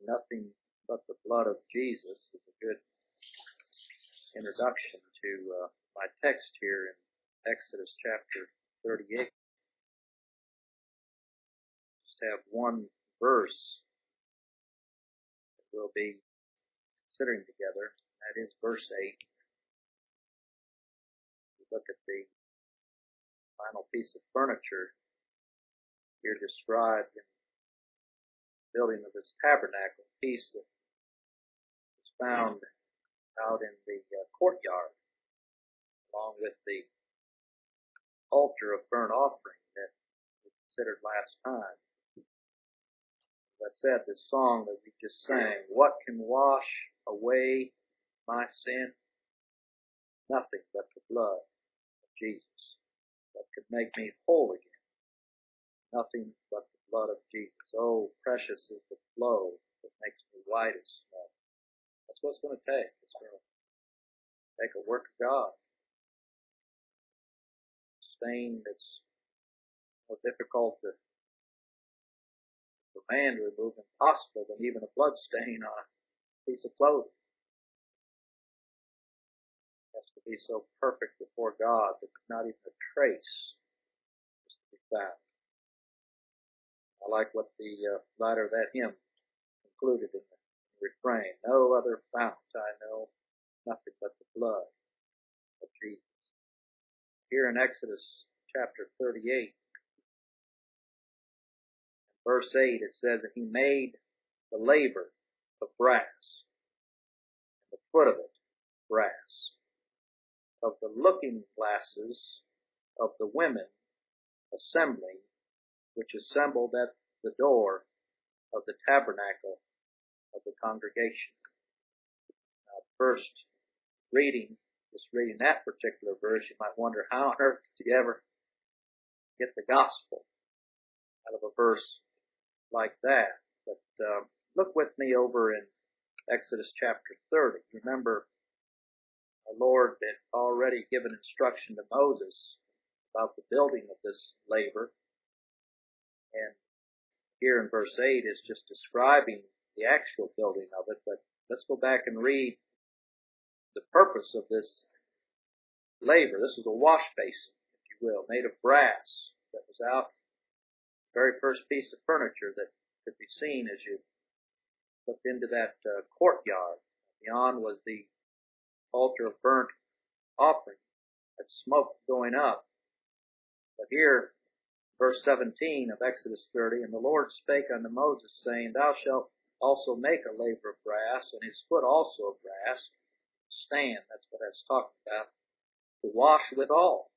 Nothing but the blood of Jesus is a good introduction to my text here in Exodus chapter 38. Just have one verse that we'll be considering together. That is verse 8. We look at the final piece of furniture here described in the building of this tabernacle, piece that was found out in the courtyard, along with the altar of burnt offering that we considered last time. As I said, this song that we just sang, what can wash away my sin? Nothing but the blood of Jesus. What could make me whole again? Nothing but the blood of Jesus. Oh, precious is the flow that makes me white as snow. That's what it's going to take. It's going to take a work of God. Stain that's more difficult for man to remove, impossible than even a blood stain on a piece of clothing. It has to be so perfect before God that not even a trace is to be found. I like what the writer of that hymn concluded in the refrain. No other fount I know, nothing but the blood of Jesus. Here in Exodus chapter 38, verse 8, it says that he made the laver of brass, and the foot of it brass, of the looking glasses of the women assembling, which assembled at the door of the tabernacle of the congregation. Now, first reading, just reading that particular verse, you might wonder, how on earth did you ever get the gospel out of a verse like that? But look with me over in Exodus chapter 30. Remember, our Lord had already given instruction to Moses about the building of this laver. And here in verse 8 is just describing the actual building of it. But let's go back and read the purpose of this laver. This is a wash basin, if you will, made of brass that was out, the very first piece of furniture that could be seen as you looked into that courtyard. Beyond was the altar of burnt offering, that smoke going up. But here, verse 17 of Exodus 30, and the Lord spake unto Moses, saying, Thou shalt also make a laver of brass, and his foot also of brass, stand, that's what that's talking about, to wash withal.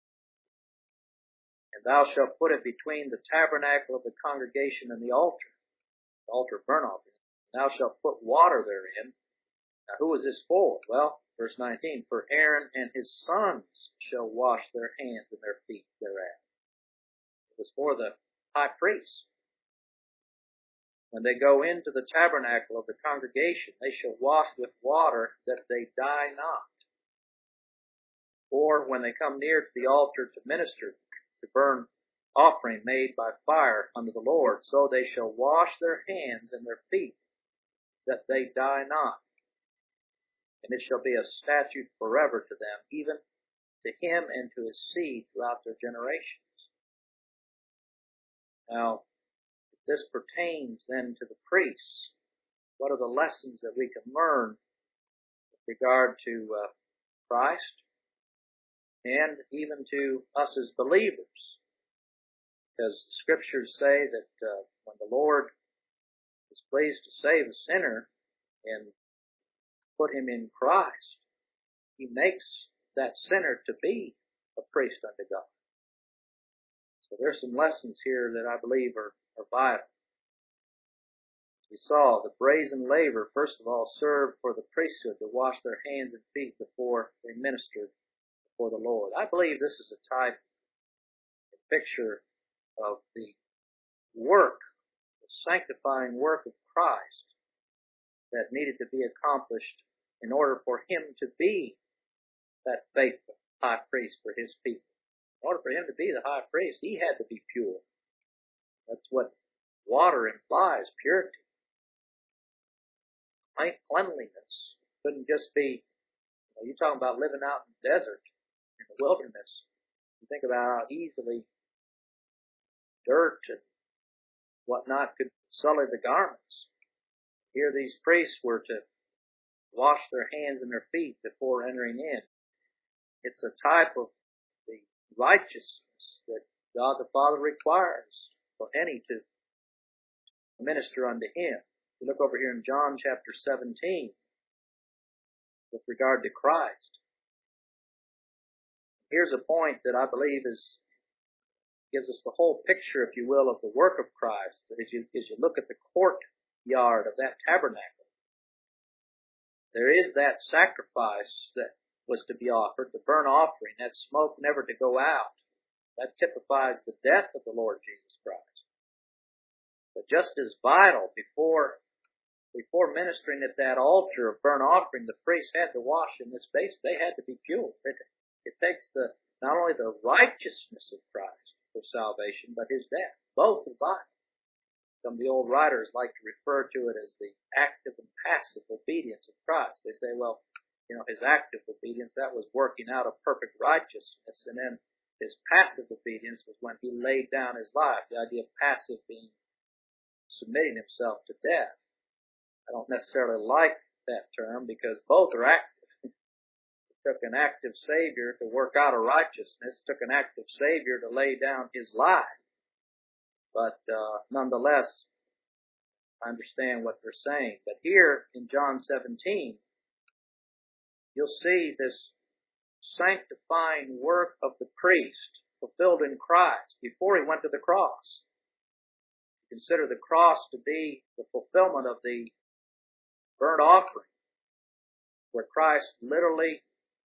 And thou shalt put it between the tabernacle of the congregation and the altar of burnt offering. Thou shalt put water therein. Now who is this for? Well, verse 19, for Aaron and his sons shall wash their hands and their feet thereat. It was for the high priest. When they go into the tabernacle of the congregation, they shall wash with water that they die not. Or when they come near to the altar to minister, to burn offering made by fire unto the Lord, so they shall wash their hands and their feet, that they die not. And it shall be a statute forever to them, even to him and to his seed throughout their generations. Now, if this pertains then to the priests, what are the lessons that we can learn with regard to Christ and even to us as believers? Because the scriptures say that when the Lord is pleased to save a sinner and put him in Christ, he makes that sinner to be a priest unto God. So there's some lessons here that I believe are vital. We saw the brazen laver, first of all, served for the priesthood to wash their hands and feet before they ministered before the Lord. I believe this is a type, a picture of the work, the sanctifying work of Christ that needed to be accomplished in order for him to be that faithful high priest for his people. In order for him to be the high priest, he had to be pure. That's what water implies, purity. cleanliness. Couldn't just be, you're talking about living out in the desert, in the wilderness. You think about how easily dirt and whatnot could sully the garments. Here these priests were to wash their hands and their feet before entering in. It's a type of the righteousness that God the Father requires for any to minister unto Him. We look over here in John chapter 17 with regard to Christ. Here's a point that I believe gives us the whole picture, if you will, of the work of Christ. As you look at the courtyard of that tabernacle, there is that sacrifice that was to be offered, the burnt offering, that smoke never to go out. That typifies the death of the Lord Jesus Christ. But just as vital, before ministering at that altar of burnt offering, the priest had to wash in this basin. They had to be pure. It takes not only the righteousness of Christ for salvation, but His death. Both are vital. Some of the old writers like to refer to it as the active and passive obedience of Christ. They say, well, His active obedience, that was working out a perfect righteousness, and then His passive obedience was when He laid down His life. The idea of passive being submitting Himself to death. I don't necessarily like that term because both are active. It took an active Savior to work out a righteousness. It took an active Savior to lay down His life. But nonetheless, I understand what they're saying. But here in John 17, you'll see this sanctifying work of the priest fulfilled in Christ before He went to the cross. Consider the cross to be the fulfillment of the burnt offering, where Christ literally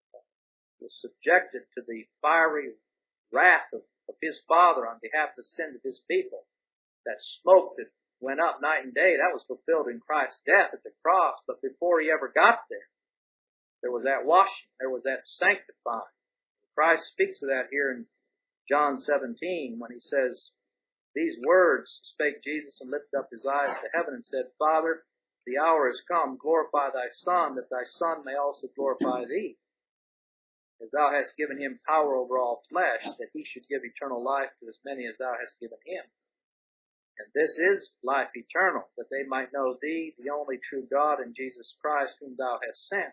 was subjected to the fiery wrath of His Father on behalf of the sin of His people. That smoke that went up night and day, that was fulfilled in Christ's death at the cross. But before He ever got there, there was that washing, there was that sanctifying. Christ speaks of that here in John 17 when He says, "These words spake Jesus, and lifted up His eyes to heaven, and said, Father, the hour is come, glorify Thy Son, that Thy Son may also glorify Thee. As Thou hast given Him power over all flesh, that He should give eternal life to as many as Thou hast given Him. And this is life eternal, that they might know Thee, the only true God, and Jesus Christ, whom Thou hast sent."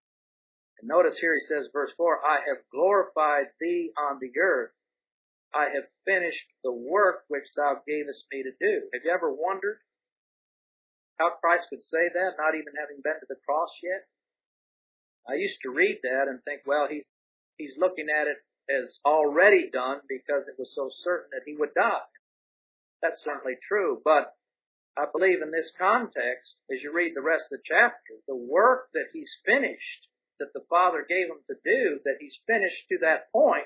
And notice here He says, verse 4, "I have glorified Thee on the earth. I have finished the work which Thou gavest me to do." Have you ever wondered how Christ could say that, not even having been to the cross yet? I used to read that and think, well, He's looking at it as already done because it was so certain that He would die. That's certainly true, but I believe in this context, as you read the rest of the chapter, the work that He's finished, that the Father gave Him to do, that He's finished to that point,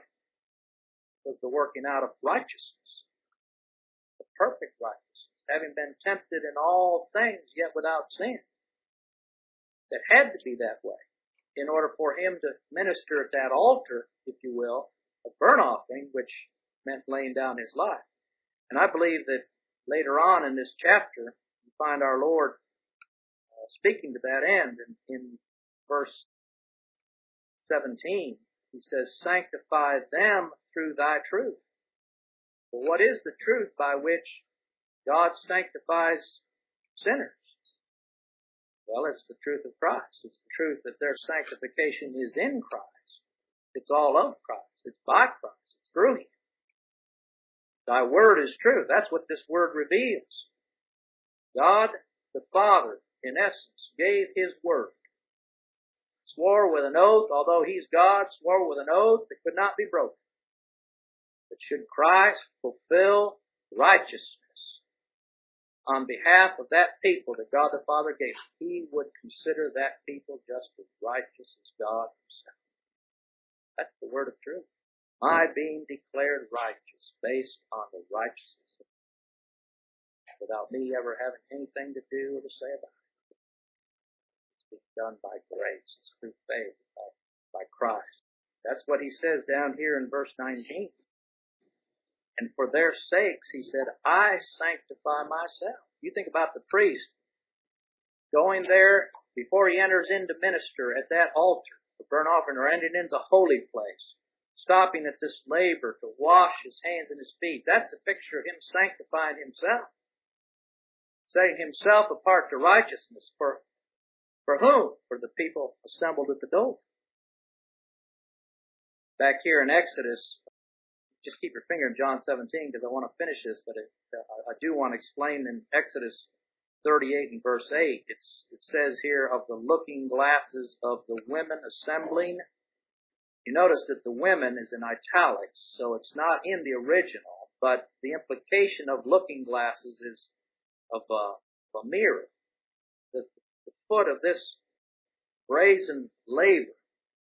was the working out of righteousness, the perfect righteousness, having been tempted in all things, yet without sin. That had to be that way in order for Him to minister at that altar, if you will, a burnt offering, which meant laying down His life. And I believe that later on in this chapter, you find our Lord speaking to that end. In verse 17, He says, "Sanctify them through Thy truth." Well, what is the truth by which God sanctifies sinners? Well, it's the truth of Christ. It's the truth that their sanctification is in Christ. It's all of Christ. It's by Christ. It's through Him. Thy word is true. That's what this word reveals. God the Father, in essence, gave His word. Swore with an oath, although He's God, swore with an oath that could not be broken. But should Christ fulfill righteousness on behalf of that people that God the Father gave, He would consider that people just as righteous as God Himself. That's the word of truth. My being declared righteous based on the righteousness of God, without me ever having anything to do or to say about it. It's being done by grace. It's through faith by Christ. That's what He says down here in verse 19. And for their sakes, He said, I sanctify myself. You think about the priest going there before he enters in to minister at that altar for burnt offering or entering into the holy place, stopping at this laver to wash his hands and his feet. That's a picture of him sanctifying himself, setting himself apart to righteousness. For whom? For the people assembled at the door. Back here in Exodus, just keep your finger in John 17 because I want to finish this, but I do want to explain in Exodus 38 and verse 8. It says here of the looking glasses of the women assembling. You notice that the women is in italics, so it's not in the original, but the implication of looking glasses is of a mirror. The foot of this brazen laver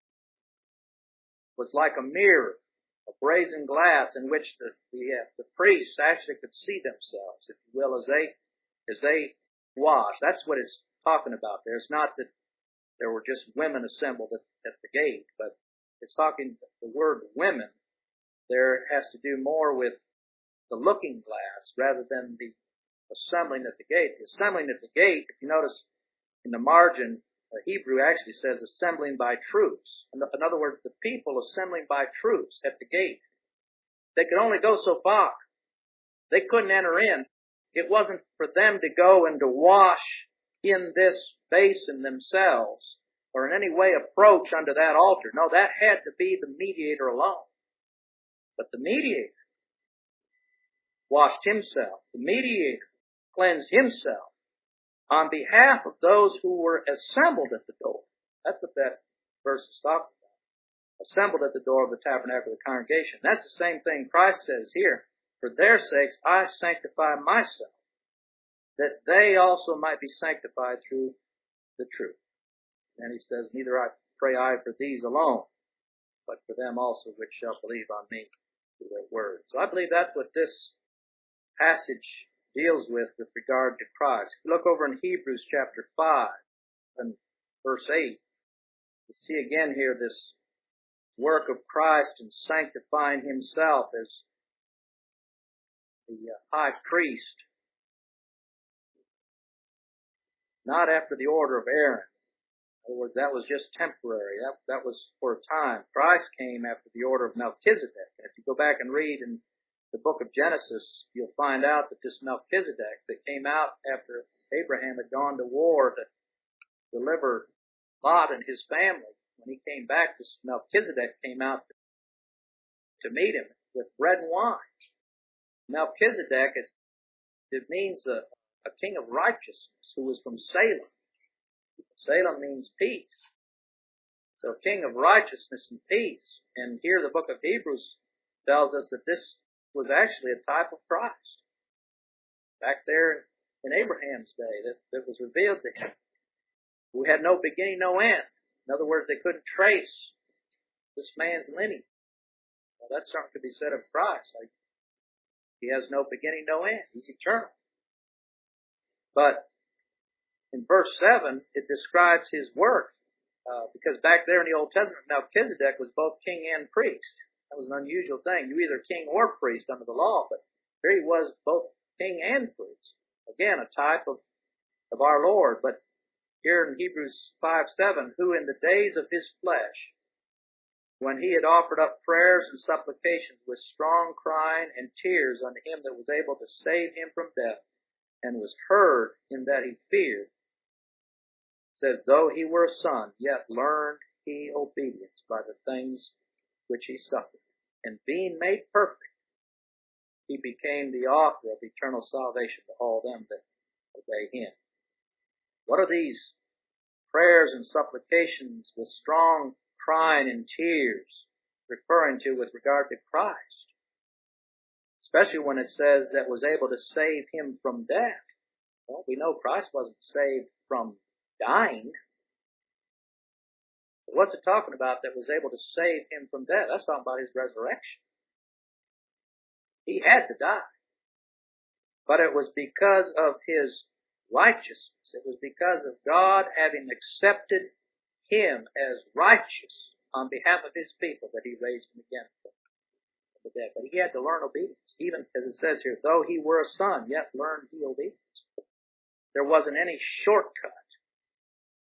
was like a mirror, a brazen glass in which the priests actually could see themselves, if you will, as they wash. That's what it's talking about there. It's not that there were just women assembled at the gate, but it's talking, the word women there has to do more with the looking glass rather than the assembling at the gate. The assembling at the gate, if you notice in the margin, the Hebrew actually says assembling by troops. In other words, the people assembling by troops at the gate. They could only go so far. They couldn't enter in. It wasn't for them to go and to wash in this basin themselves or in any way approach unto that altar. No, that had to be the mediator alone. But the mediator washed himself. The mediator cleansed himself on behalf of those who were assembled at the door. That's what that verse is talking about. Assembled at the door of the tabernacle of the congregation. That's the same thing Christ says here. For their sakes I sanctify myself, that they also might be sanctified through the truth. And he says, neither I pray I for these alone, but for them also which shall believe on me through their word. So I believe that's what this passage deals with regard to Christ. If you look over in Hebrews chapter 5 and verse 8, you see again here this work of Christ in sanctifying himself as the high priest, not after the order of Aaron. In other words, that was just temporary. That was for a time. Christ came after the order of Melchizedek. And if you go back and read in the book of Genesis, you'll find out that this Melchizedek that came out after Abraham had gone to war to deliver Lot and his family, when he came back, this Melchizedek came out to meet him with bread and wine. Melchizedek, it means a king of righteousness who was from Salem. Salem means peace. So a king of righteousness and peace. And here the book of Hebrews tells us that this was actually a type of Christ. Back there in Abraham's day that was revealed to him. Who had no beginning, no end. In other words, they couldn't trace this man's lineage. Well, that's something to be said of Christ. Like, he has no beginning, no end. He's eternal. But in verse 7, it describes his work. Because back there in the Old Testament, Melchizedek was both king and priest. That was an unusual thing. You were either king or priest under the law, but here he was both king and priest. Again, a type of our Lord. But here in Hebrews 5:7, who in the days of his flesh, when he had offered up prayers and supplications with strong crying and tears unto him that was able to save him from death, and was heard in that he feared, says, though he were a son, yet learned he obedience by the things which he suffered. And being made perfect, he became the author of eternal salvation to all them that obey him. What are these prayers and supplications with strong crying and tears referring to with regard to Christ? Especially when it says that was able to save him from death. Well, we know Christ wasn't saved from dying. So what's it talking about that was able to save him from death? That's talking about his resurrection. He had to die. But it was because of his righteousness. It was because of God having accepted him as righteous on behalf of his people that he raised him again from the dead. But he had to learn obedience. Even as it says here, though he were a son, yet learned he obedience. There wasn't any shortcut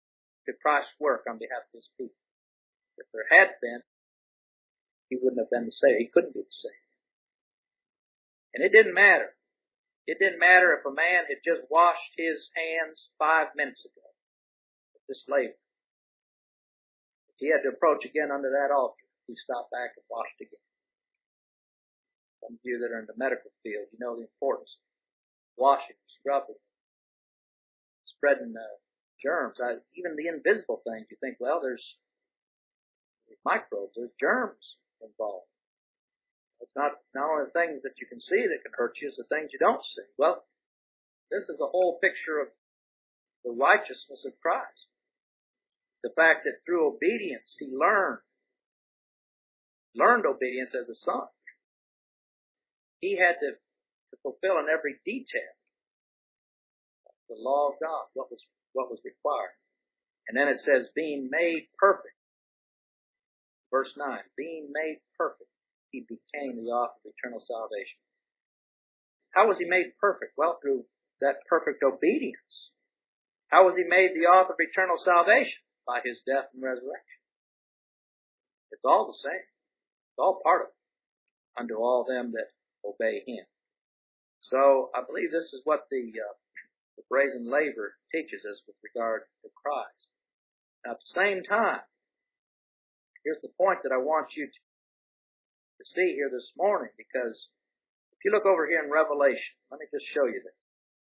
to Christ's work on behalf of His people. If there had been, He wouldn't have been the Savior. He couldn't be the Savior. And it didn't matter. It didn't matter if a man had just washed his hands 5 minutes ago at this labor. If he had to approach again under that altar, he stopped back and washed again. Some of you that are in the medical field, you know the importance of washing, scrubbing, spreading germs. Even the invisible things, you think, well, there's microbes, there's germs involved. It's not only the things that you can see that can hurt you, it's the things you don't see. Well, this is a whole picture of the righteousness of Christ. The fact that through obedience He learned obedience as a son. He had to fulfill in every detail the law of God, what was required. And then it says, being made perfect. Verse 9, being made perfect, He became the author of eternal salvation. How was He made perfect? Well, through that perfect obedience. How was He made the author of eternal salvation? By His death and resurrection. It's all the same. It's all part of it. Unto all them that obey Him. So, I believe this is what the brazen laver teaches us with regard to Christ. Now, at the same time, here's the point that I want you to see here this morning, because if you look over here in Revelation, let me just show you this.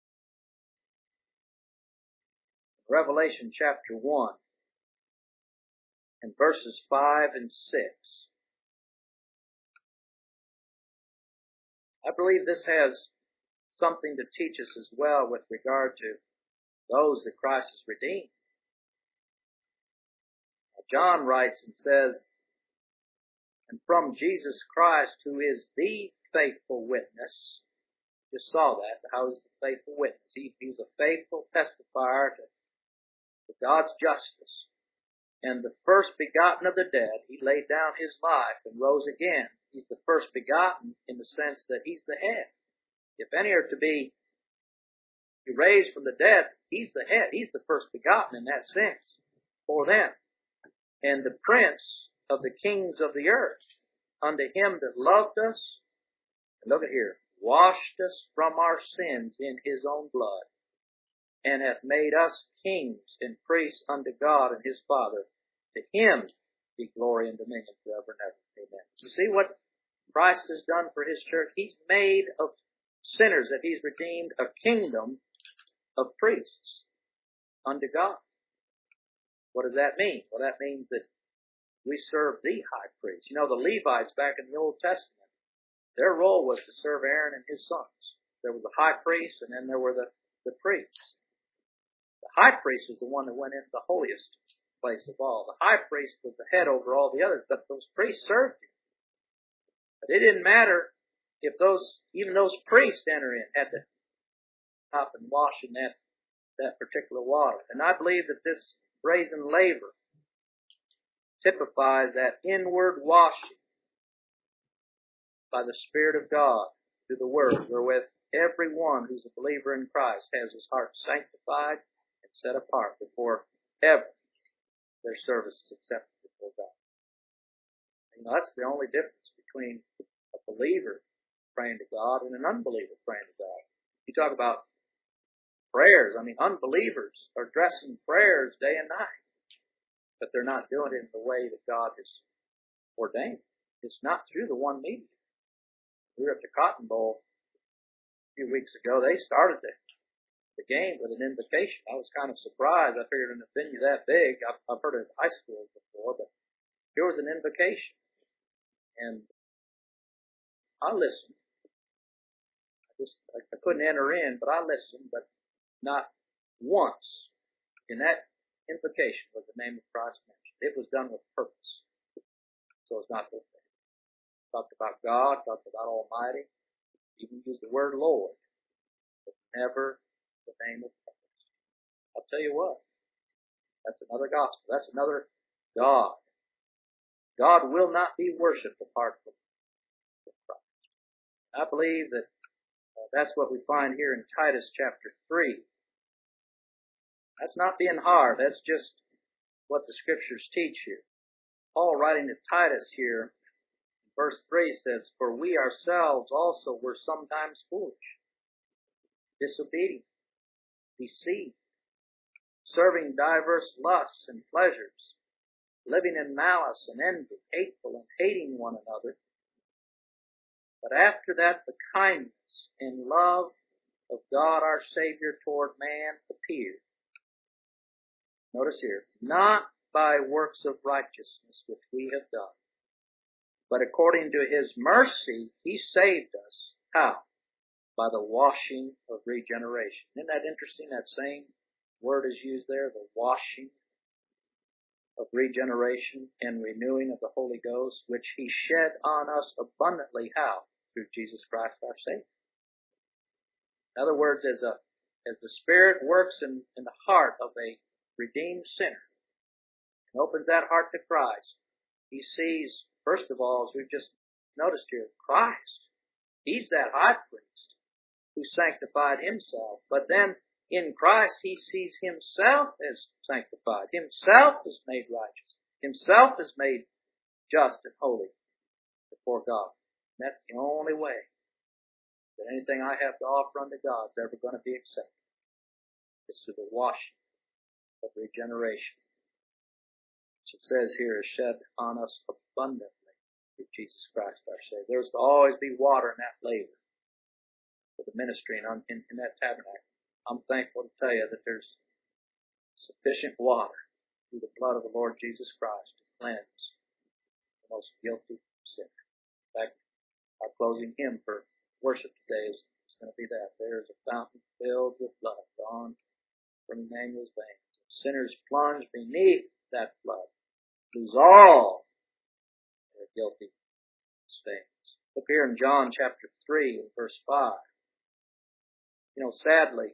Revelation chapter 1 and verses 5 and 6. I believe this has something to teach us as well with regard to those that Christ has redeemed. John writes and says, and from Jesus Christ, who is the faithful witness. Just saw that. How is the faithful witness? He's a faithful testifier to God's justice. And the first begotten of the dead, He laid down His life and rose again. He's the first begotten in the sense that He's the head. If any are to be raised from the dead, He's the head. He's the first begotten in that sense for them. And the prince of the kings of the earth, unto Him that loved us, and look at here, washed us from our sins in His own blood, and hath made us kings and priests unto God and His Father. To Him be glory and dominion forever and ever. Amen. You see what Christ has done for His church? He's made of sinners that He's redeemed a kingdom of priests unto God. What does that mean? Well, that means that we serve the high priest. You know, the Levites back in the Old Testament, their role was to serve Aaron and his sons. There was the high priest, and then there were the priests. The high priest was the one that went into the holiest place of all. The high priest was the head over all the others, but those priests served Him. But it didn't matter if even those priests enter in, had to stop and wash in that particular water. And I believe that this brazen laver typifies that inward washing by the Spirit of God through the Word, wherewith every one who's a believer in Christ has his heart sanctified and set apart before ever their service is accepted before God. You know, that's the only difference between a believer praying to God and an unbeliever praying to God. You talk about prayers. I mean, unbelievers are dressing prayers day and night, but they're not doing it in the way that God has ordained. It's not through the one mediator. We were at the Cotton Bowl a few weeks ago. They started the game with an invocation. I was kind of surprised. I figured in a venue that big, I've heard it at high schools before, but here was an invocation. And I listened. I couldn't enter in, but I listened, but not once in that invocation was the name of Christ mentioned. It was done with purpose. So it's not profane. Talked about God, talked about Almighty, even used the word Lord, but never the name of Christ. I'll tell you what, that's another gospel. That's another God. God will not be worshipped apart from Christ. I believe that that's what we find here in Titus chapter 3. That's not being hard. That's just what the Scriptures teach here. Paul, writing to Titus here, verse 3 says, "For we ourselves also were sometimes foolish, disobedient, deceived, serving diverse lusts and pleasures, living in malice and envy, hateful and hating one another. But after that the kindness and love of God our Savior toward man appeared." Notice here, "not by works of righteousness which we have done, but according to His mercy He saved us." How? By the washing of regeneration. Isn't that interesting? That same word is used there, the washing of regeneration and renewing of the Holy Ghost, which He shed on us abundantly. How? Through Jesus Christ our Savior. In other words, as the Spirit works in the heart of a redeemed sinner and opens that heart to Christ, he sees, first of all, as we've just noticed here, Christ. He's that high priest who sanctified Himself. But then in Christ he sees himself as sanctified, himself is made righteous, himself is made just and holy before God. And that's the only way that anything I have to offer unto God is ever going to be accepted. It's through the washing of regeneration, which it says here is shed on us abundantly through Jesus Christ our Savior. There's to always be water in that laver for the ministry and in that tabernacle. I'm thankful to tell you that there's sufficient water through the blood of the Lord Jesus Christ to cleanse the most guilty sinner. In fact, our closing hymn for worship today is going to be that. There is a fountain filled with blood drawn from Emmanuel's veins. Sinners plunge beneath that flood, lose all their guilty stains. Look here in John chapter 3 and verse 5. Sadly,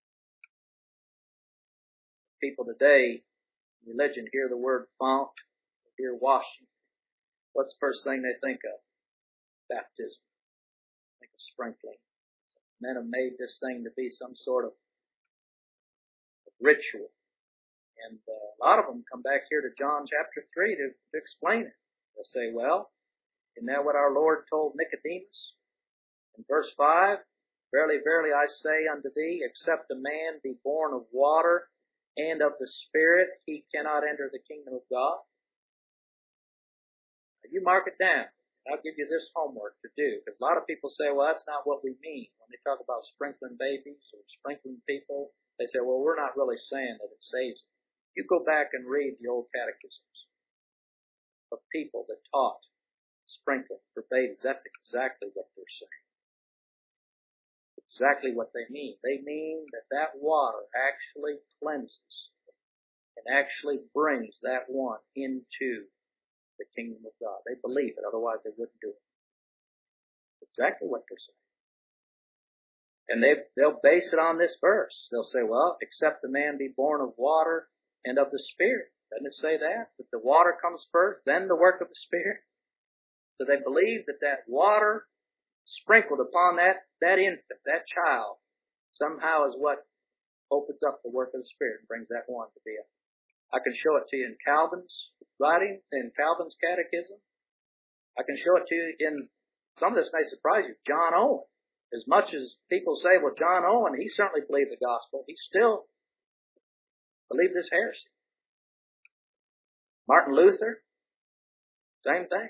people today, in religion, hear the word fount, hear washing. What's the first thing they think of? Baptism. Think of sprinkling. Men have made this thing to be some sort of ritual. And a lot of them come back here to John chapter 3 to explain it. They'll say, well, isn't that what our Lord told Nicodemus? In verse 5, "Verily, verily, I say unto thee, except a man be born of water and of the Spirit, he cannot enter the kingdom of God." Now, you mark it down. I'll give you this homework to do. Because a lot of people say, well, that's not what we mean. When they talk about sprinkling babies or sprinkling people, they say, well, we're not really saying that it saves them. You go back and read the old catechisms of people that taught sprinkling for babies. That's exactly what they're saying. Exactly what they mean. They mean that water actually cleanses and actually brings that one into the kingdom of God. They believe it, otherwise they wouldn't do it. Exactly what they're saying. And they'll base it on this verse. They'll say, well, except the man be born of water and of the Spirit. Doesn't it say that? That the water comes first, then the work of the Spirit? So they believe that water sprinkled upon that infant, that child, somehow is what opens up the work of the Spirit and brings that one to be up. I can show it to you in Calvin's writing, in Calvin's catechism. I can show it to you in, some of this may surprise you, John Owen. As much as people say, well, John Owen, he certainly believed the gospel, he still believed this heresy. Martin Luther, same thing.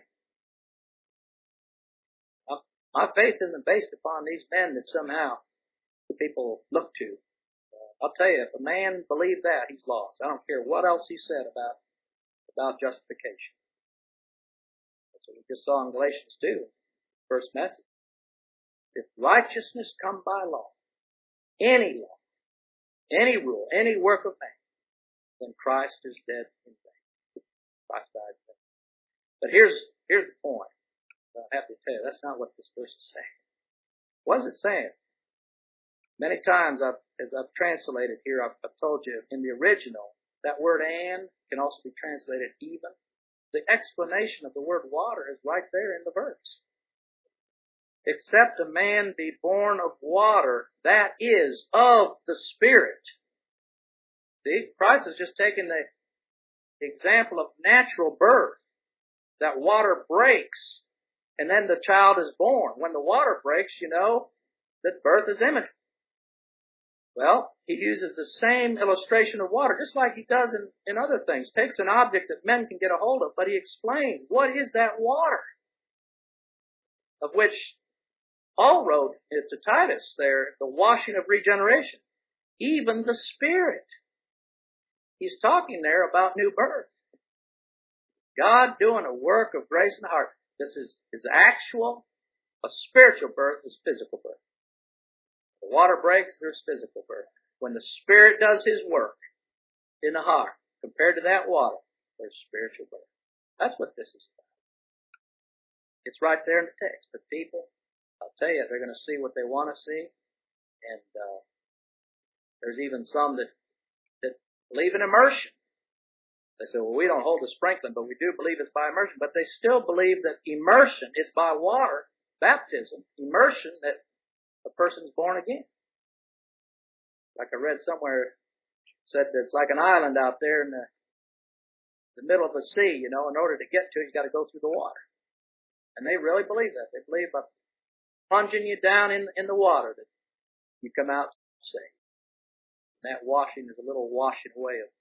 My faith isn't based upon these men that somehow people look to. I'll tell you, if a man believed that, he's lost. I don't care what else he said about justification. That's what we just saw in Galatians 2, first message. If righteousness come by law, any rule, any work of man, then Christ is dead in vain. Christ died in vain. But here's the point. I'm happy to tell you, that's not what this verse is saying. What is it saying? Many times, as I've translated here, I've told you in the original, that word "and" can also be translated "even." The explanation of the word water is right there in the verse. Except a man be born of water, that is, of the Spirit. See, Christ has just taken example of natural birth. That water breaks, and then the child is born. When the water breaks, you know that birth is imminent. Well, he uses the same illustration of water, just like he does in other things. Takes an object that men can get a hold of, but he explains, what is that water? Of which Paul wrote to Titus there, the washing of regeneration. Even the Spirit. He's talking there about new birth. God doing a work of grace in the heart. This is actual. A spiritual birth is physical birth. The water breaks, there's physical birth. When the Spirit does His work in the heart, compared to that water, there's spiritual birth. That's what this is about. It's right there in the text. But people, I'll tell you, they're going to see what they want to see. And there's even some that believe in immersion. They say, well, we don't hold the sprinkling, but we do believe it's by immersion. But they still believe that immersion is by water, baptism, immersion, that a person's born again. Like I read somewhere, said that it's like an island out there in the middle of the sea, you know, in order to get to it, you've got to go through the water. And they really believe that. They believe by plunging you down in the water that you come out saved. And that washing is a little washing away of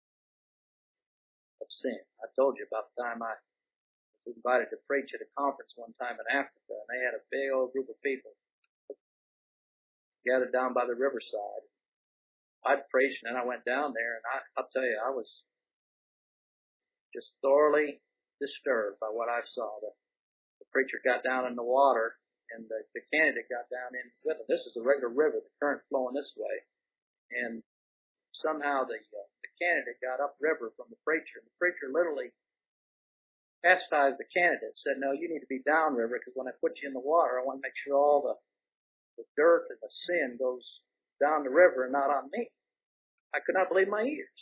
sin. I told you about the time I was invited to preach at a conference one time in Africa, and they had a big old group of people gathered down by the riverside. I'd preached, and then I went down there, and I'll tell you, I was just thoroughly disturbed by what I saw. The preacher got down in the water, and the candidate got down in with him. This is a regular river, the current flowing this way, and somehow the candidate got upriver from the preacher. The preacher literally chastised the candidate, said, no, you need to be downriver, because when I put you in the water, I want to make sure all the dirt and the sin goes down the river and not on me. I could not believe my ears.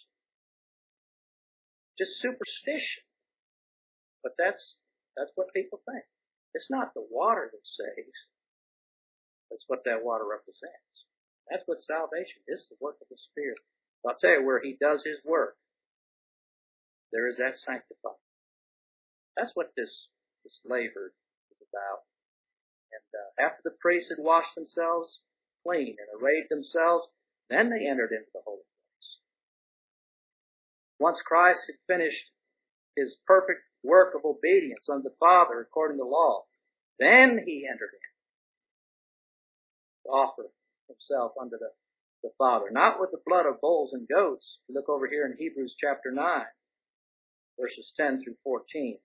Just superstition. But that's what people think. It's not the water that saves. That's what that water represents. That's what salvation is, the work of the Spirit. So I'll tell you, where He does His work, there is that sanctifying. That's what this laver is about. And after the priests had washed themselves clean and arrayed themselves, then they entered into the holy place. Once Christ had finished His perfect work of obedience unto the Father according to law, then He entered in to offer Himself unto the Father, not with the blood of bulls and goats. You look over here in Hebrews chapter 9, verses 10 through 14.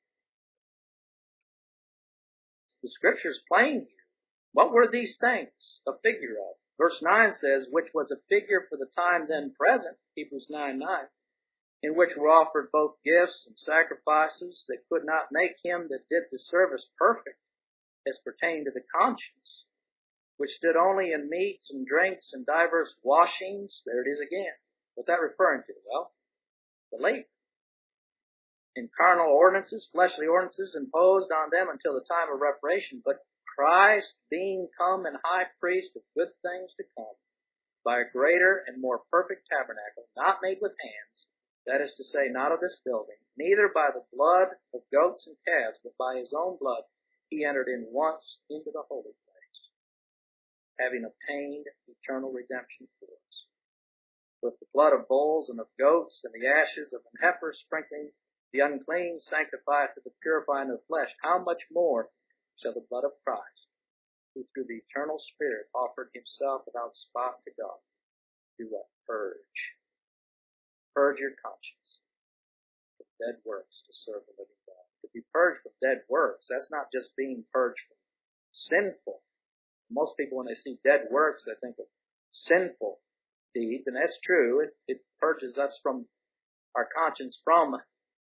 The Scripture is plain here. What were these things a figure of? Verse 9 says, which was a figure for the time then present, Hebrews 9:9, in which were offered both gifts and sacrifices that could not make him that did the service perfect, as pertained to the conscience, which stood only in meats and drinks and divers washings. There it is again. What's that referring to? Well, the laver. In carnal ordinances, fleshly ordinances imposed on them until the time of reparation, but Christ being come and high priest of good things to come, by a greater and more perfect tabernacle, not made with hands, that is to say, not of this building, neither by the blood of goats and calves, but by His own blood, He entered in once into the holy place, having obtained eternal redemption for us. With the blood of bulls and of goats and the ashes of an heifer sprinkling the unclean sanctifieth to the purifying of the flesh, how much more shall the blood of Christ, who through the eternal Spirit offered Himself without spot to God, do what? Purge. Purge your conscience with dead works to serve the living God. To be purged with dead works, that's not just being purged from sinful. Most people, when they see dead works, they think of sinful deeds, and that's true. It purges us from our conscience from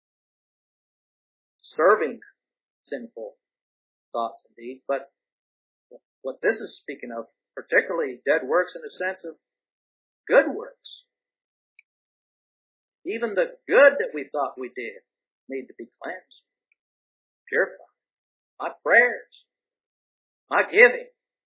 serving sinful thoughts and deeds. But what this is speaking of, particularly dead works in the sense of good works. Even the good that we thought we did need to be cleansed, purified. My prayers, my giving,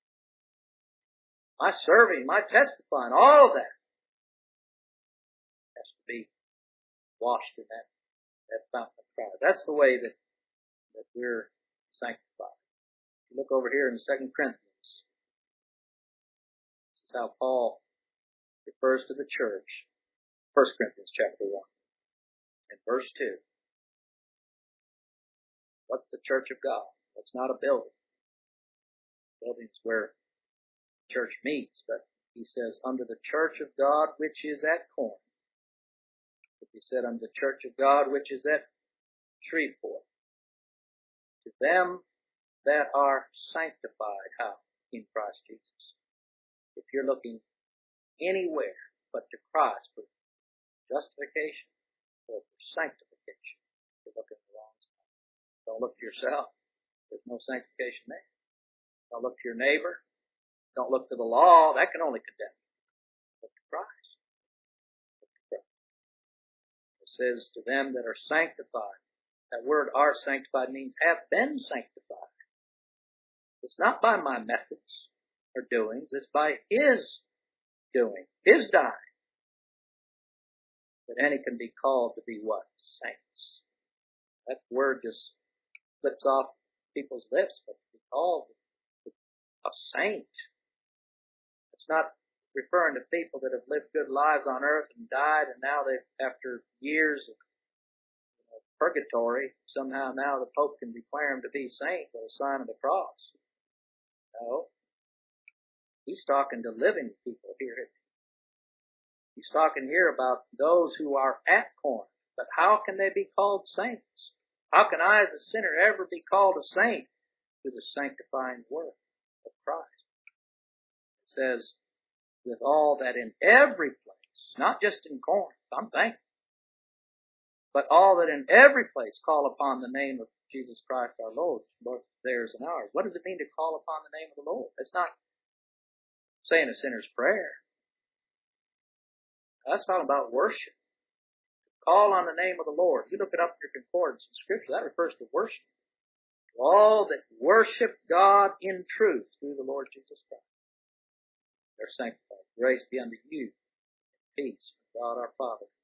my serving, my testifying, all of that has to be washed in that that fountain of Christ. That's the way that we're sanctified. You look over here in 2 Corinthians. This is how Paul refers to the church. 1 Corinthians chapter 1 and verse 2. What's the church of God? It's not a building. Building's where the church meets, but he says, under the church of God which is at Corinth. But he said, under the church of God which is at Shreveport. To them that are sanctified, how? In Christ Jesus. If you're looking anywhere but to Christ for justification or for sanctification, you're looking at the wrong spot. Don't look to yourself. There's no sanctification there. Don't look to your neighbor. Don't look to the law. That can only condemn you. Look to Christ. Look to Christ. It says to them that are sanctified. That word are sanctified means have been sanctified. It's not by my methods or doings. It's by His doing. His dying. That any can be called to be what? Saints. That word just slips off people's lips, but to be called a saint. It's not referring to people that have lived good lives on earth and died, and now they've, after years of purgatory, somehow now the Pope can declare them to be saint with a sign of the cross. No. He's talking to living people here. He's talking here about those who are at Corinth. But how can they be called saints? How can I as a sinner ever be called a saint? Through the sanctifying work of Christ. It says, with all that in every place, not just in Corinth, I'm thankful, but all that in every place call upon the name of Jesus Christ our Lord, both theirs and ours. What does it mean to call upon the name of the Lord? It's not saying a sinner's prayer. That's talking about worship. Call on the name of the Lord. You look it up in your concordance in Scripture, that refers to worship. All that worship God in truth through the Lord Jesus Christ. They're sanctified. Grace be unto you. Peace from God our Father